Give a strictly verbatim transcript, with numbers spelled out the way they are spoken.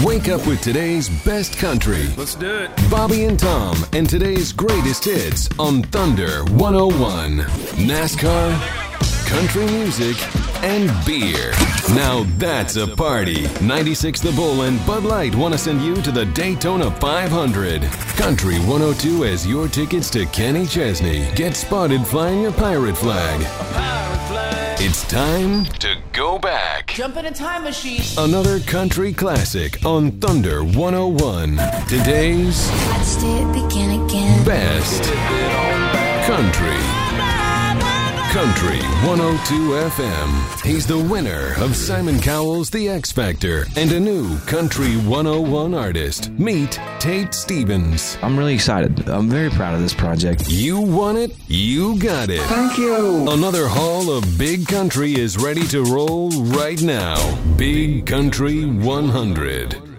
Wake up with today's best country. Let's do it. Bobby and Tom and today's greatest hits on Thunder one oh one. NASCAR, country music, and beer. Now that's a party. ninety-six The Bull and Bud Light want to send you to the Daytona five hundred. Country one oh two has your tickets to Kenny Chesney. Get spotted flying your pirate flag. Pirate flag. It's time to go back. Jump in a time machine. Another country classic on Thunder one oh one. Today's Watched it begin again. best country. Country one oh two F M. He's the winner of Simon Cowell's The X Factor and a new Country one oh one artist. Meet Tate Stevens. I'm really excited. I'm very proud of this project. You want it, you got it. Thank you. Another haul of Big Country is ready to roll right now. Big Country one hundred.